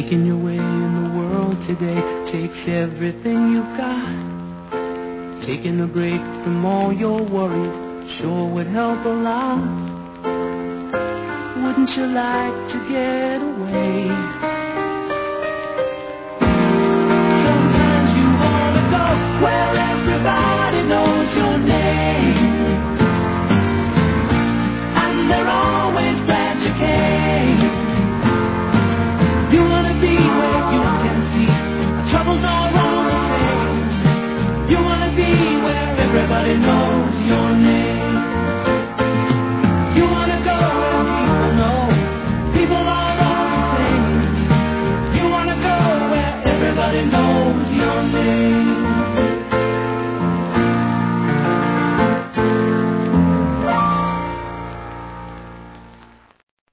Making your way in the world today takes everything you've got. Taking a break from all your worries sure would help a lot. Wouldn't you like to get away? Sometimes you wanna go where everybody